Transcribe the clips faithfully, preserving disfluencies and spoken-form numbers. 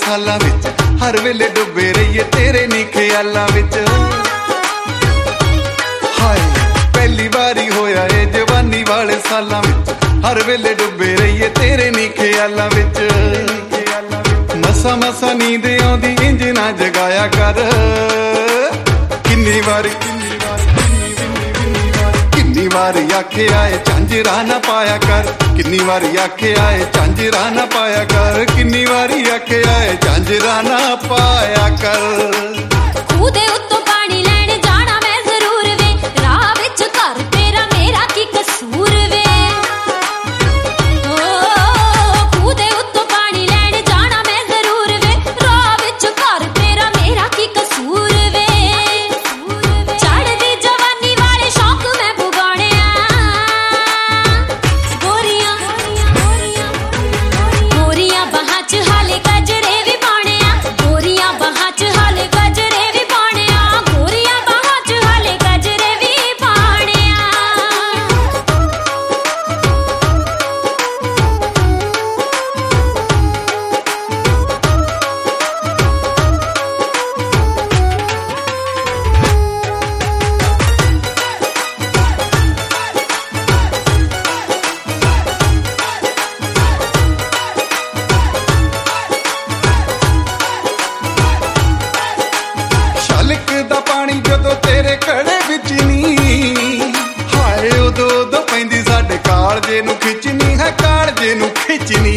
सालां विच हर वेले डुबे रहिए तेरे नी ख्यालां विच। हाय पहली बारी होया ए जवानी वाले सालां विच हर वेले डुबे रहिए तेरे नी ख्यालां विच। मसा मसा नींद आउंदी इंज ना जगाया कर। किन्नी वारी किन्नी वारी आखे आए झांजरा ना पाया कर। किन्नी वारी आखे आए झांजरा ना पाया कर। किन्नी वारी आखे आए झांजरा ना पाया कर। खूदे उत्तों पानी लैण जाना मैं जरूर वे, राह विच घर तेरा मेरा की कसूर वे। ओ खूदे उत्तों पानी लैण जाना मैं जरूर वे, राह विच घर तेरा मेरा की कसूर वे। चढ़दी जवानी वाले शौक मैं पुगाने गोरियां गोरियां बाहां च हाले गजरे भी पाने आ। गोरियां बाहां च हाले गजरे भी पाने आ। गोरियां बाहां च हाले गजरे भी पाने आ। छलकदा पानी जदों तेरे कड़े विच नी, हाय उदों उदों पैंदी साडे कालजे नूं खिचनी है, कालजे नूं खिचनी।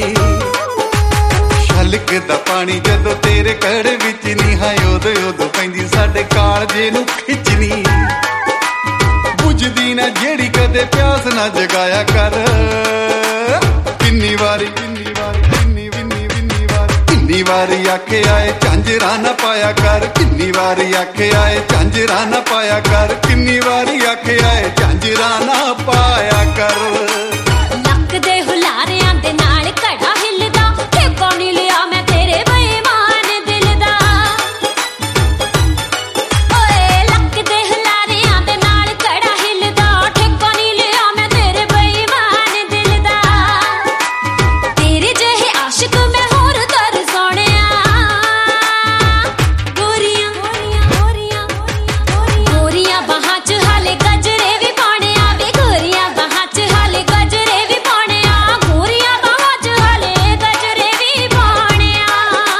छलकदा पानी जदों तेरे कड़े विच नी, हाय उदों उदों पैंदी साडे कालजे नूं खिचनी। बुझदी ना जेड़ी कदे प्यास ना जगाया कर। किन्नी वारी किन्नी वारी किन्नी विन्नी विन्नी वारी किन्नी वारी आखे आए झांजरा ना पाया कर। किन्नी वारी आखे आए झांजरा ना पाया कर। किन्नी वारी आखे आए झांजरा ना पाया कर। लक दे हुलारियां दे नाल घड़ा हिलदा, ठेका नी लिया मैं तेरे बेईमान दिल दा। ओए लक दे हुलारियां दे नाल घड़ा हिलदा, ठेका नी लिया मैं तेरे बेईमान दिल दा। तेरे जहे आशिक मैं होर कर सोहणिया। गोरियां गोरियां गोरियां बाहां च हाले गजरे भी पाने आ वे। गोरियां बाहां च हाले गजरे भी पाने आ। गोरियां बाहां च हाले गजरे भी पाने आ।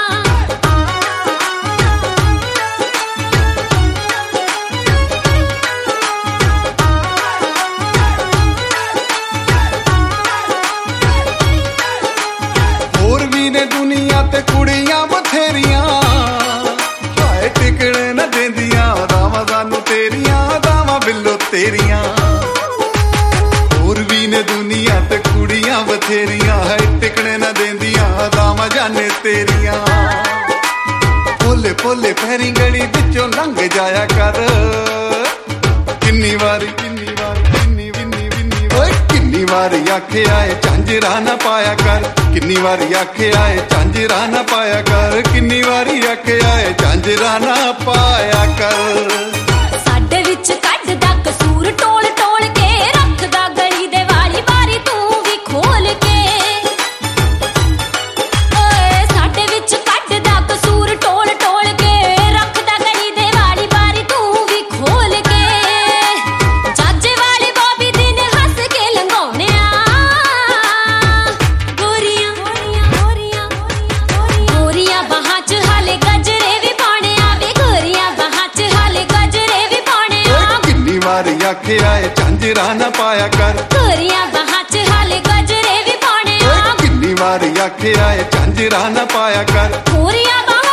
ਹੋਰ ਵੀ ਨੇ ਦੁਨੀਆ ਤੇ ਕੁੜੀਆਂ ਬਥੇਰੀਆਂ, ਹਾਏ ਟਿਕਣੇ ਨਾ ਦੇਂਦੀਆਂ ਰਾਵਾਂ ਸਾਨੂੰ ਤੇਰੀਆਂ, ਰਾਵਾਂ ਬਿੱਲੋ ਤੇਰੀਆਂ। ਹੋਰ ਵੀ ਨੇ ਦੁਨੀਆ ਤੇ ਕੁੜੀਆਂ ਬਥੇਰੀਆਂ, ਹਾਏ ਟਿਕਣੇ ਨਾ ਦੇਂਦੀਆਂ ਰਾਵਾਂ ਜਾਨੇ ਤੇਰੀਆਂ। ਭੋਲੇ ਭੋਲੇ ਪੈਰੀ ਗਲੀ ਵਿੱਚੋਂ ਲੰਘ ਜਾਇਆ ਕਰ। ਕਿੰਨੀ ਵਾਰੀ ਕਿੰਨੀ ਵਾਰੀ ਕਿੰਨੀ ਵਿੰਨੀ ਵਿੰਨੀ ਓਏ ਕਿੰਨੀ ਵਾਰੀ ਆਖੇ ਆਏ ਝਾਂਜਰਾ ਨਾ ਪਾਇਆ ਕਰ। ਕਿੰਨੀ ਵਾਰੀ ਆਖੇ ਆਏ ਝਾਂਜਰਾ ਨਾ ਪਾਇਆ ਕਰ। ਕਿੰਨੀ ਵਾਰੀ ਆਖੇ ਆਏ ਝਾਂਜਰਾ ਨਾ ਪਾਇਆ ਕਰ। ਸਾਡੇ ਵਿੱਚ ਕੱਢਦਾ ਕਸੂਰ ਟੋਲ ਟੋਲ ਕੇ, ਰੱਖਦਾ ਗਲੀ ਦੇ ਵਾਲੀ ਬਾਰੀ ਤੂੰ ਵੀ ਖੋਲ ਕੇ। ਓਏ ਸਾਡੇ ਵਿੱਚ ਕੱਢਦਾ ਕਸੂਰ ਟੋਲ ਟੋਲ ਕੇ, ਰੱਖਦਾ ਗਲੀ ਦੇ ਵਾਲੀ ਬਾਰੀ ਤੂੰ ਵੀ ਖੋਲ ਕੇ। ਜਾਜੇ ਵਾਲੇ ਬੋਬੀ ਦਿਨ ਹੱਸ ਕੇ ਲੰਘਾਉਣੇ ਆ। ਗੋਰੀਆਂ ਗੋਰੀਆਂ ਗੋਰੀਆਂ ਬਾਹਾਂ ਚ ਹਾਲੇ ਗਜਰੇ ਵੀ ਪਾਉਣੇ ਆ ਵੇ। ਗੋਰੀਆਂ ਬਾਹਾਂ ਚ ਹਾਲੇ ਗਜਰੇ ਵੀ ਪਾਉਣੇ ਆ। ਕਿੰਨੀ ਵਾਰੀ ਆਖੇ ਆਏ ਝਾਂਜਰਾ ਨਾ ਪਾਇਆ ਕਰ। ਗੋਰੀਆਂ ਬਾਹਾਂ ਚ ਹਾਲੇ ਗਜਰੇ ਵੀ ਪਾਉਣੇ ਆ। ਕਿੰਨੀ ਵਾਰੀ ਆਖੇ ਆਏ ਝਾਂਜਰਾ ਨਾ ਪਾਇਆ ਕਰ। ਗੋਰੀਆਂ ਬਾਹਾਂ